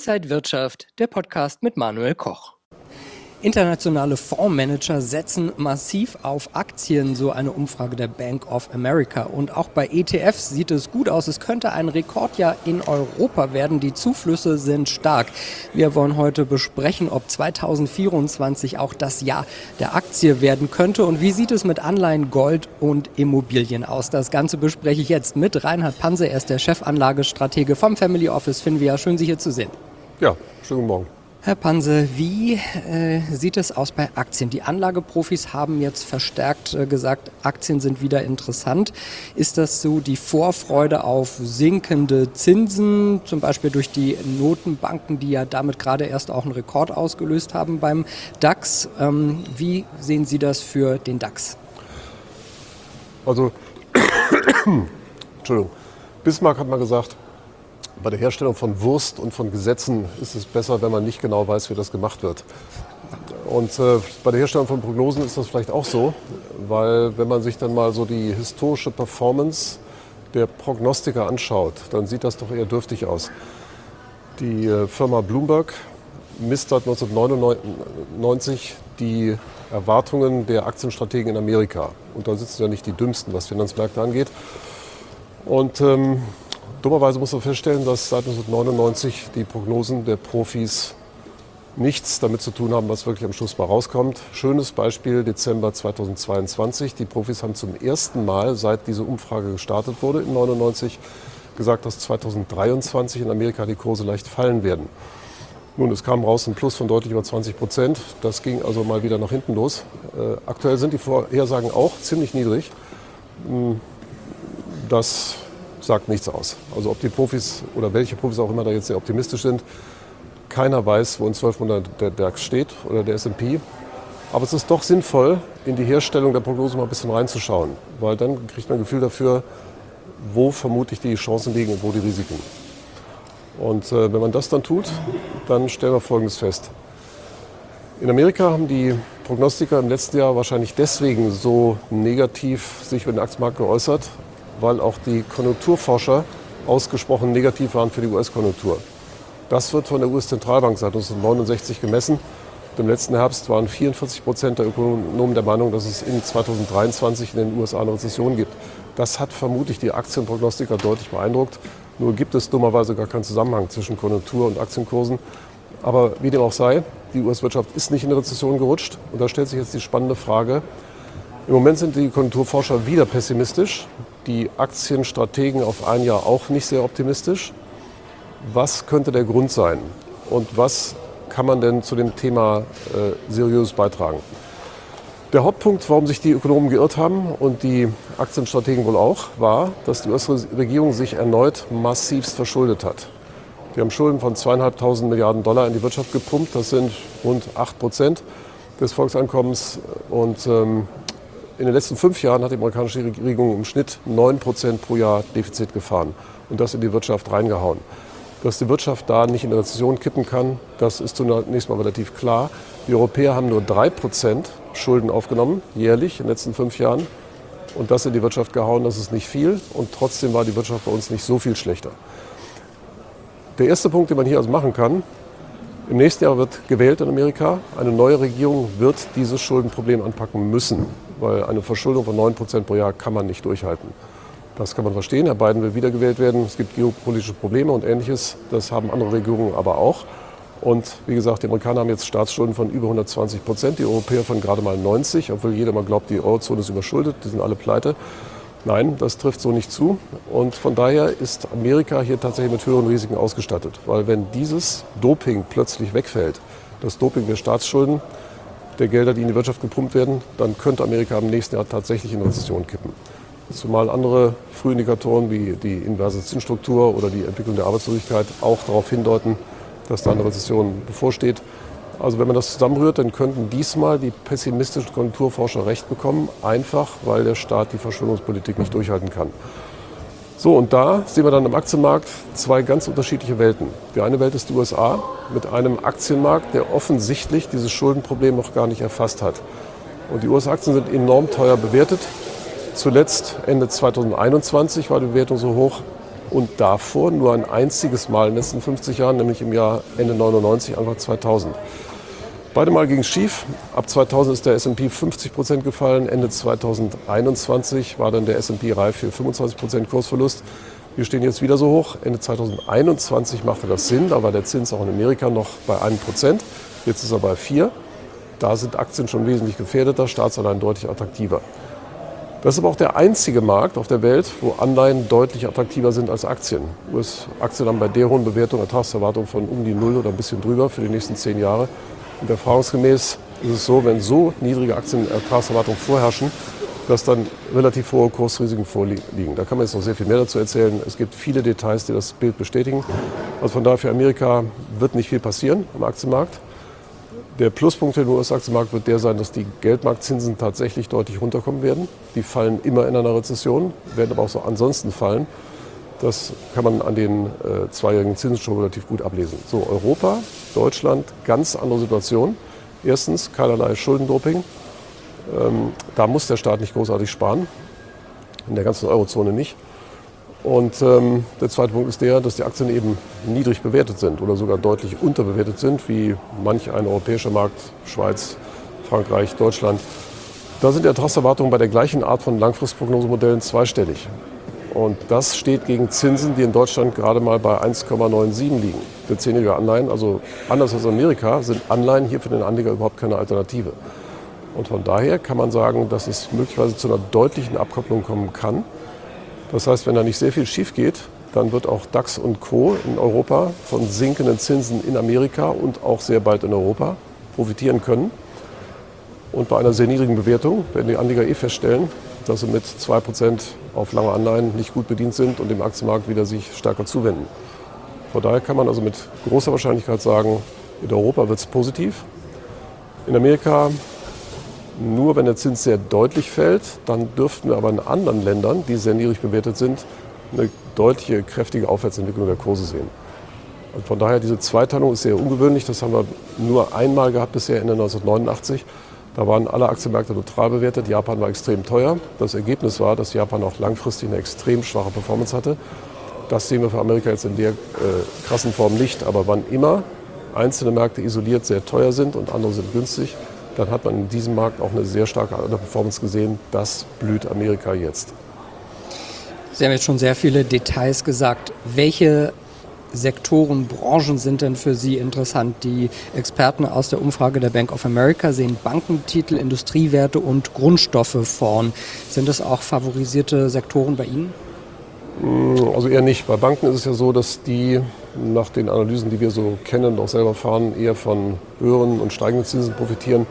Inside Wirtschaft, der Podcast mit Manuel Koch. Internationale Fondsmanager setzen massiv auf Aktien, so eine Umfrage der Bank of America. Und auch bei ETFs sieht es gut aus. Es könnte ein Rekordjahr in Europa werden. Die Zuflüsse sind stark. Wir wollen heute besprechen, ob 2024 auch das Jahr der Aktie werden könnte. Und wie sieht es mit Anleihen, Gold und Immobilien aus? Das Ganze bespreche ich jetzt mit Reinhard Panse. Er ist der Chefanlagestratege vom Family Office Finvia. Schön, Sie hier zu sehen. Ja, schönen guten Morgen. Herr Panse, wie sieht es aus bei Aktien? Die Anlageprofis haben jetzt verstärkt gesagt, Aktien sind wieder interessant. Ist das so die Vorfreude auf sinkende Zinsen, zum Beispiel durch die Notenbanken, die ja damit gerade erst auch einen Rekord ausgelöst haben beim DAX? Wie sehen Sie das für den DAX? Also, Entschuldigung, Bismarck hat mal gesagt, bei der Herstellung von Wurst und von Gesetzen ist es besser, wenn man nicht genau weiß, wie das gemacht wird. Und bei der Herstellung von Prognosen ist das vielleicht auch so, weil wenn man sich dann mal so die historische Performance der Prognostiker anschaut, dann sieht das doch eher dürftig aus. Die Firma Bloomberg misst seit 1999 die Erwartungen der Aktienstrategen in Amerika. Und da sitzen ja nicht die Dümmsten, was Finanzmärkte angeht. Und dummerweise muss man feststellen, dass seit 1999 die Prognosen der Profis nichts damit zu tun haben, was wirklich am Schluss mal rauskommt. Schönes Beispiel, Dezember 2022. Die Profis haben zum ersten Mal, seit diese Umfrage gestartet wurde in 1999, gesagt, dass 2023 in Amerika die Kurse leicht fallen werden. Nun, es kam raus ein Plus von deutlich über 20%. Das ging also mal wieder nach hinten los. Aktuell sind die Vorhersagen auch ziemlich niedrig. Das sagt nichts aus. Also ob die Profis oder welche Profis auch immer da jetzt sehr optimistisch sind, keiner weiß, wo in 12 Monaten der DAX steht oder der S&P. Aber es ist doch sinnvoll, in die Herstellung der Prognose mal ein bisschen reinzuschauen, weil dann kriegt man ein Gefühl dafür, wo vermutlich die Chancen liegen und wo die Risiken. Und wenn man das dann tut, dann stellen wir Folgendes fest. In Amerika haben die Prognostiker im letzten Jahr wahrscheinlich deswegen so negativ sich über den Aktienmarkt geäußert, weil auch die Konjunkturforscher ausgesprochen negativ waren für die US-Konjunktur. Das wird von der US-Zentralbank seit 1969 gemessen. Im letzten Herbst waren 44% der Ökonomen der Meinung, dass es in 2023 in den USA eine Rezession gibt. Das hat vermutlich die Aktienprognostiker deutlich beeindruckt. Nur gibt es dummerweise gar keinen Zusammenhang zwischen Konjunktur und Aktienkursen. Aber wie dem auch sei, die US-Wirtschaft ist nicht in eine Rezession gerutscht. Und da stellt sich jetzt die spannende Frage. Im Moment sind die Konjunkturforscher wieder pessimistisch, die Aktienstrategen auf ein Jahr auch nicht sehr optimistisch. Was könnte der Grund sein und was kann man denn zu dem Thema seriös beitragen? Der Hauptpunkt, warum sich die Ökonomen geirrt haben und die Aktienstrategen wohl auch, war, dass die US-Regierung sich erneut massivst verschuldet hat. Die haben Schulden von 2.500 Milliarden Dollar in die Wirtschaft gepumpt. Das sind rund 8% des Volkseinkommens und in den letzten 5 Jahren hat die amerikanische Regierung im Schnitt 9% pro Jahr Defizit gefahren und das in die Wirtschaft reingehauen. Dass die Wirtschaft da nicht in eine Rezession kippen kann, das ist zunächst mal relativ klar. Die Europäer haben nur 3% Schulden aufgenommen, jährlich in den letzten 5 Jahren. Und das in die Wirtschaft gehauen, das ist nicht viel. Und trotzdem war die Wirtschaft bei uns nicht so viel schlechter. Der erste Punkt, den man hier also machen kann, im nächsten Jahr wird gewählt in Amerika. Eine neue Regierung wird dieses Schuldenproblem anpacken müssen, weil eine Verschuldung von 9% pro Jahr kann man nicht durchhalten. Das kann man verstehen. Herr Biden will wiedergewählt werden. Es gibt geopolitische Probleme und Ähnliches. Das haben andere Regierungen aber auch. Und wie gesagt, die Amerikaner haben jetzt Staatsschulden von über 120%, die Europäer von gerade mal 90%, obwohl jeder mal glaubt, die Eurozone ist überschuldet, die sind alle pleite. Nein, das trifft so nicht zu. Und von daher ist Amerika hier tatsächlich mit höheren Risiken ausgestattet. Weil wenn dieses Doping plötzlich wegfällt, das Doping der Staatsschulden, der Gelder, die in die Wirtschaft gepumpt werden, dann könnte Amerika im nächsten Jahr tatsächlich in Rezession kippen. Zumal andere Frühindikatoren wie die inverse Zinsstruktur oder die Entwicklung der Arbeitslosigkeit auch darauf hindeuten, dass da eine Rezession bevorsteht. Also wenn man das zusammenrührt, dann könnten diesmal die pessimistischen Konjunkturforscher recht bekommen, einfach weil der Staat die Verschuldungspolitik nicht durchhalten kann. So, und da sehen wir dann im Aktienmarkt 2 ganz unterschiedliche Welten. Die eine Welt ist die USA mit einem Aktienmarkt, der offensichtlich dieses Schuldenproblem noch gar nicht erfasst hat. Und die US-Aktien sind enorm teuer bewertet. Zuletzt Ende 2021 war die Bewertung so hoch und davor nur ein einziges Mal in den letzten 50 Jahren, nämlich im Jahr Ende 99, Anfang 2000. Beide Mal ging es schief. Ab 2000 ist der S&P 50% gefallen. Ende 2021 war dann der S&P reif für 25% Kursverlust. Wir stehen jetzt wieder so hoch. Ende 2021 machte das Sinn. Da war der Zins auch in Amerika noch bei 1%. Jetzt ist er bei 4%. Da sind Aktien schon wesentlich gefährdeter, Staatsanleihen deutlich attraktiver. Das ist aber auch der einzige Markt auf der Welt, wo Anleihen deutlich attraktiver sind als Aktien. US-Aktien haben bei der hohen Bewertung Ertragserwartung von um die 0 oder ein bisschen drüber für die nächsten 10 Jahre. Und erfahrungsgemäß ist es so, wenn so niedrige Aktienertragserwartungen vorherrschen, dass dann relativ hohe Kursrisiken vorliegen. Da kann man jetzt noch sehr viel mehr dazu erzählen. Es gibt viele Details, die das Bild bestätigen. Also von daher für Amerika wird nicht viel passieren am Aktienmarkt. Der Pluspunkt für den US-Aktienmarkt wird der sein, dass die Geldmarktzinsen tatsächlich deutlich runterkommen werden. Die fallen immer in einer Rezession, werden aber auch so ansonsten fallen. Das kann man an den zweijährigen Zinsen schon relativ gut ablesen. So, Europa, Deutschland, ganz andere Situation. Erstens, keinerlei Schuldendrupping. Da muss der Staat nicht großartig sparen, in der ganzen Eurozone nicht. Und der zweite Punkt ist der, dass die Aktien eben niedrig bewertet sind oder sogar deutlich unterbewertet sind, wie manch ein europäischer Markt, Schweiz, Frankreich, Deutschland. Da sind die Ertragserwartungen bei der gleichen Art von Langfristprognosemodellen zweistellig. Und das steht gegen Zinsen, die in Deutschland gerade mal bei 1,97 liegen für 10-jährige Anleihen. Also anders als in Amerika sind Anleihen hier für den Anleger überhaupt keine Alternative. Und von daher kann man sagen, dass es möglicherweise zu einer deutlichen Abkopplung kommen kann. Das heißt, wenn da nicht sehr viel schief geht, dann wird auch DAX und Co. in Europa von sinkenden Zinsen in Amerika und auch sehr bald in Europa profitieren können. Und bei einer sehr niedrigen Bewertung werden die Anleger feststellen, dass sie mit 2% auf lange Anleihen nicht gut bedient sind und dem Aktienmarkt wieder sich stärker zuwenden. Von daher kann man also mit großer Wahrscheinlichkeit sagen, in Europa wird es positiv. In Amerika nur, wenn der Zins sehr deutlich fällt, dann dürften wir aber in anderen Ländern, die sehr niedrig bewertet sind, eine deutliche, kräftige Aufwärtsentwicklung der Kurse sehen. Also von daher, diese Zweiteilung ist sehr ungewöhnlich. Das haben wir nur einmal gehabt bisher, Ende 1989. Da waren alle Aktienmärkte total bewertet. Japan war extrem teuer. Das Ergebnis war, dass Japan auch langfristig eine extrem schwache Performance hatte. Das sehen wir für Amerika jetzt in der krassen Form nicht. Aber wann immer einzelne Märkte isoliert sehr teuer sind und andere sind günstig, dann hat man in diesem Markt auch eine sehr starke Performance gesehen. Das blüht Amerika jetzt. Sie haben jetzt schon sehr viele Details gesagt. Welche Sektoren, Branchen sind denn für Sie interessant? Die Experten aus der Umfrage der Bank of America sehen Bankentitel, Industriewerte und Grundstoffe vorn. Sind das auch favorisierte Sektoren bei Ihnen? Also eher nicht. Bei Banken ist es ja so, dass die nach den Analysen, die wir so kennen und auch selber fahren, eher von höheren und steigenden Zinsen profitieren.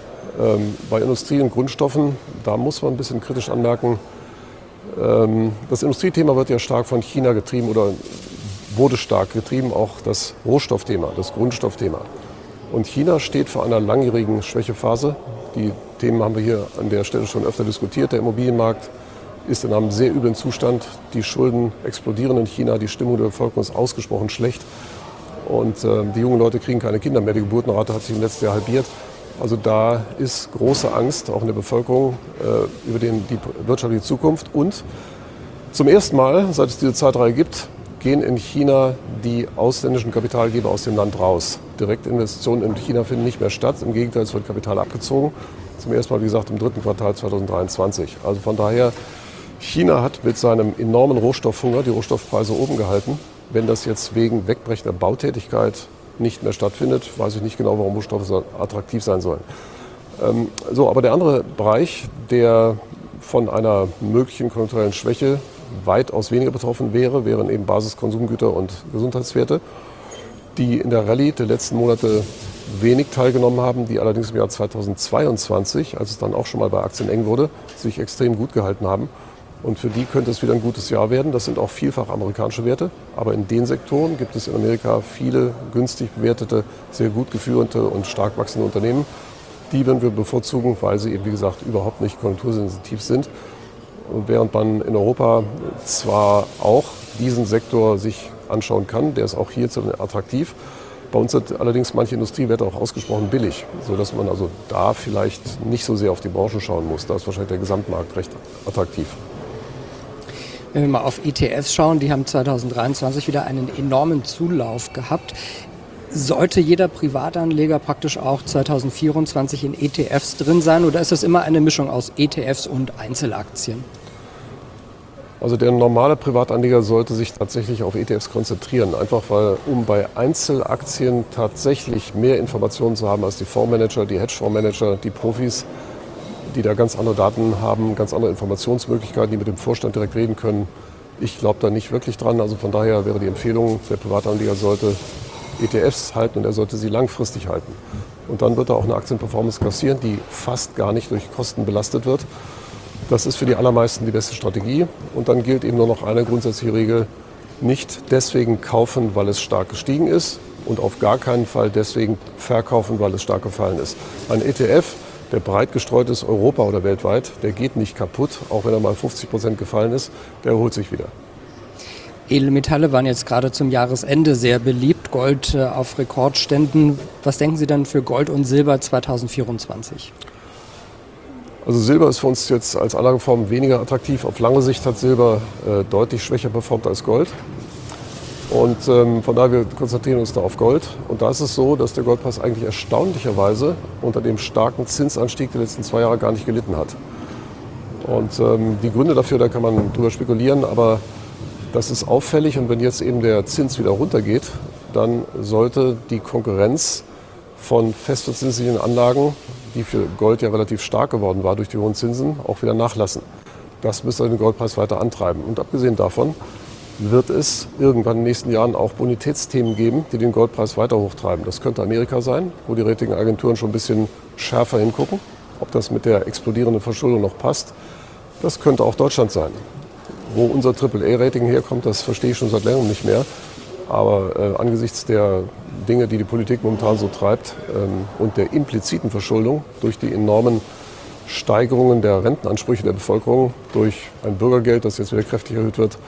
Bei Industrie und Grundstoffen, da muss man ein bisschen kritisch anmerken, das Industriethema wird ja stark von China getrieben oder wurde stark getrieben, auch das Rohstoffthema, das Grundstoffthema. Und China steht vor einer langjährigen Schwächephase. Die Themen haben wir hier an der Stelle schon öfter diskutiert. Der Immobilienmarkt ist in einem sehr üblen Zustand. Die Schulden explodieren in China, die Stimmung der Bevölkerung ist ausgesprochen schlecht. Und die jungen Leute kriegen keine Kinder mehr. Die Geburtenrate hat sich im letzten Jahr halbiert. Also da ist große Angst, auch in der Bevölkerung, über die wirtschaftliche Zukunft. Und zum ersten Mal, seit es diese Zeitreihe gibt, gehen in China die ausländischen Kapitalgeber aus dem Land raus. Direktinvestitionen in China finden nicht mehr statt. Im Gegenteil, es wird Kapital abgezogen. Zum ersten Mal, wie gesagt, im dritten Quartal 2023. Also von daher, China hat mit seinem enormen Rohstoffhunger die Rohstoffpreise oben gehalten. Wenn das jetzt wegen wegbrechender Bautätigkeit nicht mehr stattfindet, weiß ich nicht genau, warum Rohstoffe so attraktiv sein sollen. Aber der andere Bereich, der von einer möglichen konjunkturellen Schwäche weitaus weniger betroffen wären eben Basiskonsumgüter und Gesundheitswerte, die in der Rallye der letzten Monate wenig teilgenommen haben, die allerdings im Jahr 2022, als es dann auch schon mal bei Aktien eng wurde, sich extrem gut gehalten haben. Und für die könnte es wieder ein gutes Jahr werden. Das sind auch vielfach amerikanische Werte. Aber in den Sektoren gibt es in Amerika viele günstig bewertete, sehr gut geführte und stark wachsende Unternehmen. Die würden wir bevorzugen, weil sie eben, wie gesagt, überhaupt nicht konjunktursensitiv sind. Und während man in Europa zwar auch diesen Sektor sich anschauen kann, der ist auch hier attraktiv. Bei uns sind allerdings manche Industriewerte auch ausgesprochen billig, sodass man also da vielleicht nicht so sehr auf die Branchen schauen muss. Da ist wahrscheinlich der Gesamtmarkt recht attraktiv. Wenn wir mal auf ETFs schauen, die haben 2023 wieder einen enormen Zulauf gehabt. Sollte jeder Privatanleger praktisch auch 2024 in ETFs drin sein oder ist das immer eine Mischung aus ETFs und Einzelaktien? Also der normale Privatanleger sollte sich tatsächlich auf ETFs konzentrieren, einfach weil, um bei Einzelaktien tatsächlich mehr Informationen zu haben als die Fondsmanager, die Hedgefondsmanager, die Profis, die da ganz andere Daten haben, ganz andere Informationsmöglichkeiten, die mit dem Vorstand direkt reden können. Ich glaube da nicht wirklich dran. Also von daher wäre die Empfehlung, der Privatanleger sollte ETFs halten und er sollte sie langfristig halten. Und dann wird er auch eine Aktienperformance kassieren, die fast gar nicht durch Kosten belastet wird. Das ist für die allermeisten die beste Strategie. Und dann gilt eben nur noch eine grundsätzliche Regel: nicht deswegen kaufen, weil es stark gestiegen ist und auf gar keinen Fall deswegen verkaufen, weil es stark gefallen ist. Ein ETF, der breit gestreut ist, Europa oder weltweit, der geht nicht kaputt, auch wenn er mal 50% gefallen ist, der erholt sich wieder. Edelmetalle waren jetzt gerade zum Jahresende sehr beliebt, Gold auf Rekordständen. Was denken Sie denn für Gold und Silber 2024? Also Silber ist für uns jetzt als Anlageform weniger attraktiv. Auf lange Sicht hat Silber deutlich schwächer performt als Gold. Und von daher wir konzentrieren uns da auf Gold. Und da ist es so, dass der Goldpreis eigentlich erstaunlicherweise unter dem starken Zinsanstieg der letzten 2 Jahre gar nicht gelitten hat. Und die Gründe dafür, da kann man drüber spekulieren, aber das ist auffällig. Und wenn jetzt eben der Zins wieder runtergeht, dann sollte die Konkurrenz von festverzinslichen Anlagen, die für Gold ja relativ stark geworden war durch die hohen Zinsen, auch wieder nachlassen. Das müsste den Goldpreis weiter antreiben. Und abgesehen davon wird es irgendwann in den nächsten Jahren auch Bonitätsthemen geben, die den Goldpreis weiter hochtreiben. Das könnte Amerika sein, wo die Ratingagenturen schon ein bisschen schärfer hingucken, ob das mit der explodierenden Verschuldung noch passt. Das könnte auch Deutschland sein. Wo unser AAA-Rating herkommt, das verstehe ich schon seit längerem nicht mehr. Aber angesichts der Dinge, die die Politik momentan so treibt und der impliziten Verschuldung durch die enormen Steigerungen der Rentenansprüche der Bevölkerung, durch ein Bürgergeld, das jetzt wieder kräftig erhöht wird,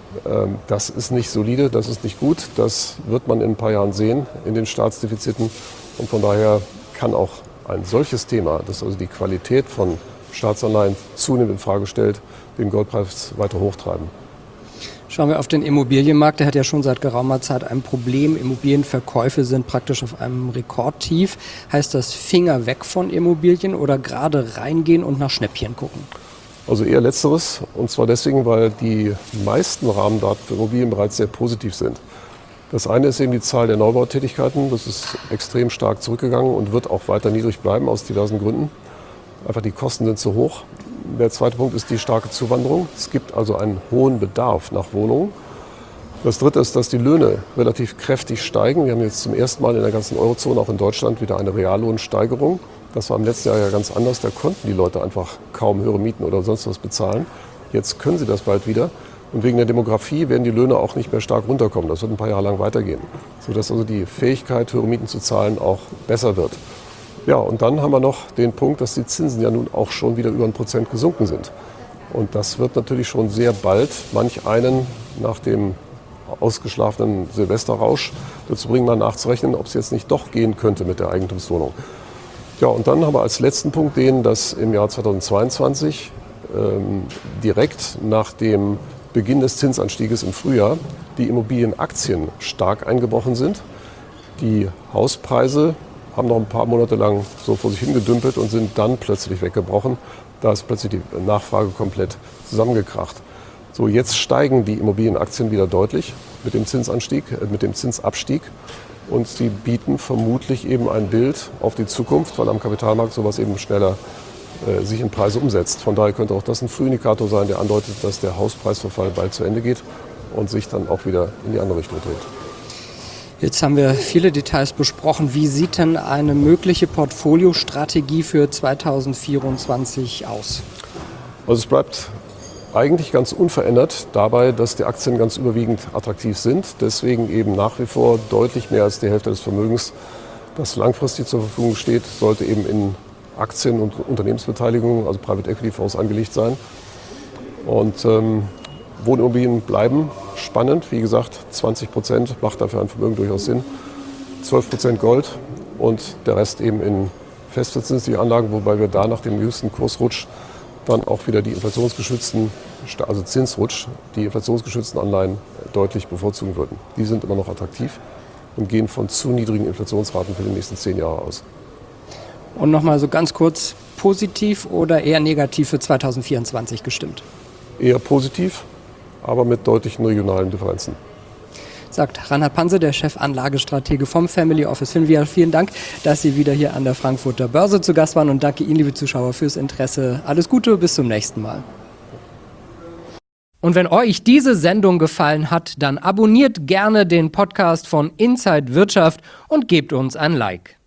das ist nicht solide, das ist nicht gut. Das wird man in ein paar Jahren sehen in den Staatsdefiziten. Und von daher kann auch ein solches Thema, das also die Qualität von Staatsanleihen zunehmend in Frage stellt, den Goldpreis weiter hochtreiben. Schauen wir auf den Immobilienmarkt. Der hat ja schon seit geraumer Zeit ein Problem. Immobilienverkäufe sind praktisch auf einem Rekordtief. Heißt das Finger weg von Immobilien oder gerade reingehen und nach Schnäppchen gucken? Also eher Letzteres. Und zwar deswegen, weil die meisten Rahmendaten für Immobilien bereits sehr positiv sind. Das eine ist eben die Zahl der Neubautätigkeiten. Das ist extrem stark zurückgegangen und wird auch weiter niedrig bleiben aus diversen Gründen. Einfach die Kosten sind zu hoch. Der zweite Punkt ist die starke Zuwanderung. Es gibt also einen hohen Bedarf nach Wohnungen. Das dritte ist, dass die Löhne relativ kräftig steigen. Wir haben jetzt zum ersten Mal in der ganzen Eurozone, auch in Deutschland, wieder eine Reallohnsteigerung. Das war im letzten Jahr ja ganz anders. Da konnten die Leute einfach kaum höhere Mieten oder sonst was bezahlen. Jetzt können sie das bald wieder. Und wegen der Demografie werden die Löhne auch nicht mehr stark runterkommen. Das wird ein paar Jahre lang weitergehen, sodass also die Fähigkeit, höhere Mieten zu zahlen, auch besser wird. Ja, und dann haben wir noch den Punkt, dass die Zinsen ja nun auch schon wieder über 1% gesunken sind. Und das wird natürlich schon sehr bald manch einen nach dem ausgeschlafenen Silvesterrausch dazu bringen, mal nachzurechnen, ob es jetzt nicht doch gehen könnte mit der Eigentumswohnung. Ja, und dann haben wir als letzten Punkt den, dass im Jahr 2022 direkt nach dem Beginn des Zinsanstieges im Frühjahr die Immobilienaktien stark eingebrochen sind. Die Hauspreise haben noch ein paar Monate lang so vor sich hingedümpelt und sind dann plötzlich weggebrochen. Da ist plötzlich die Nachfrage komplett zusammengekracht. So, jetzt steigen die Immobilienaktien wieder deutlich mit dem mit dem Zinsabstieg. Und sie bieten vermutlich eben ein Bild auf die Zukunft, weil am Kapitalmarkt sowas eben schneller sich in Preise umsetzt. Von daher könnte auch das ein Frühindikator sein, der andeutet, dass der Hauspreisverfall bald zu Ende geht und sich dann auch wieder in die andere Richtung dreht. Jetzt haben wir viele Details besprochen. Wie sieht denn eine mögliche Portfoliostrategie für 2024 aus? Also es bleibt eigentlich ganz unverändert dabei, dass die Aktien ganz überwiegend attraktiv sind. Deswegen eben nach wie vor deutlich mehr als die Hälfte des Vermögens, das langfristig zur Verfügung steht, sollte eben in Aktien- und Unternehmensbeteiligungen, also Private Equity Fonds, angelegt sein. Und Wohnimmobilien bleiben spannend. Wie gesagt, 20% macht dafür ein Vermögen durchaus Sinn. 12% Gold und der Rest eben in festverzinsliche Anlagen, wobei wir da nach dem jüngsten Kursrutsch dann auch wieder die inflationsgeschützten, also Zinsrutsch, die inflationsgeschützten Anleihen deutlich bevorzugen würden. Die sind immer noch attraktiv und gehen von zu niedrigen Inflationsraten für die nächsten 10 Jahre aus. Und nochmal so ganz kurz, positiv oder eher negativ für 2024 gestimmt? Eher positiv, aber mit deutlichen regionalen Differenzen. Sagt Reinhard Panse, der Chefanlagestratege vom Family Office. Vielen Dank, dass Sie wieder hier an der Frankfurter Börse zu Gast waren und danke Ihnen, liebe Zuschauer, fürs Interesse. Alles Gute, bis zum nächsten Mal. Und wenn euch diese Sendung gefallen hat, dann abonniert gerne den Podcast von Inside Wirtschaft und gebt uns ein Like.